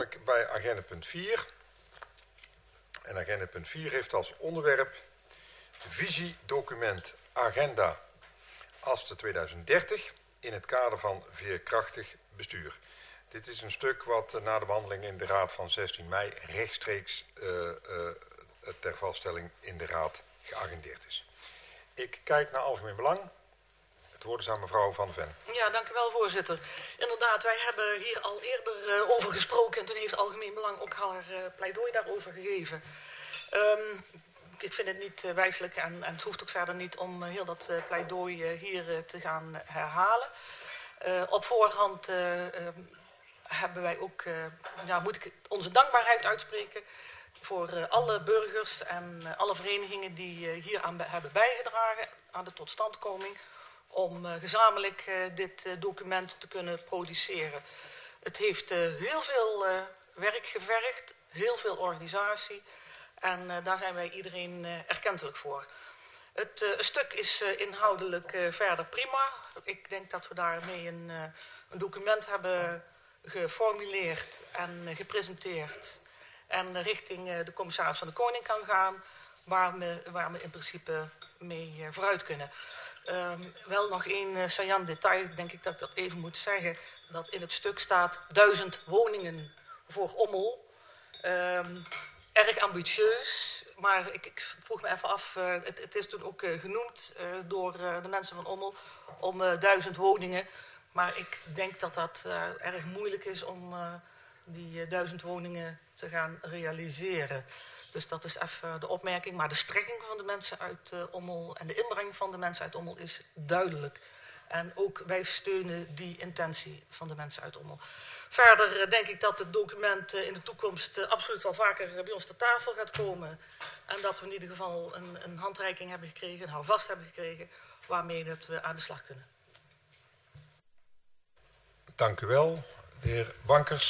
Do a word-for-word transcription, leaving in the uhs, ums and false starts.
ik bij agenda punt vier. En agenda punt vier heeft als onderwerp visiedocument Agenda Asten tweeduizend dertig in het kader van veerkrachtig bestuur. Dit is een stuk wat na de behandeling in de Raad van zestien mei rechtstreeks uh, uh, ter vaststelling in de Raad geagendeerd is. Ik kijk naar algemeen belang. Het woord is aan mevrouw Van der Ven. Ja, dank u wel, voorzitter. Inderdaad, wij hebben hier al eerder uh, over gesproken en toen heeft Algemeen Belang ook haar uh, pleidooi daarover gegeven. Um, ik vind het niet uh, wijselijk en, en het hoeft ook verder niet om uh, heel dat uh, pleidooi uh, hier uh, te gaan uh, herhalen. Uh, op voorhand uh, uh, hebben wij ook, uh, ja, moet ik onze dankbaarheid uitspreken voor uh, alle burgers en uh, alle verenigingen die uh, hier aan hebben bijgedragen aan de totstandkoming om uh, gezamenlijk uh, dit uh, document te kunnen produceren. Het heeft uh, heel veel uh, werk gevergd, heel veel organisatie en uh, daar zijn wij iedereen uh, erkentelijk voor. Het uh, stuk is uh, inhoudelijk uh, verder prima. Ik denk dat we daarmee een, uh, een document hebben geformuleerd en uh, gepresenteerd en uh, richting uh, de commissaris van de Koning kan gaan, waar we, waar we in principe mee uh, vooruit kunnen. Um, wel nog één uh, saillant detail, denk ik dat ik dat even moet zeggen, dat in het stuk staat duizend woningen voor Ommel. Um, erg ambitieus, maar ik, ik vroeg me even af, uh, het, het is toen ook uh, genoemd uh, door uh, de mensen van Ommel om uh, duizend woningen. Maar ik denk dat dat uh, erg moeilijk is om uh, die uh, duizend woningen te gaan realiseren. Dus dat is even de opmerking. Maar de strekking van de mensen uit uh, Ommel en de inbreng van de mensen uit Ommel is duidelijk. En ook wij steunen die intentie van de mensen uit Ommel. Verder uh, denk ik dat het document uh, in de toekomst uh, absoluut wel vaker uh, bij ons ter tafel gaat komen. En dat we in ieder geval een, een handreiking hebben gekregen, een houvast hebben gekregen, waarmee dat we aan de slag kunnen. Dank u wel, de heer Bankers.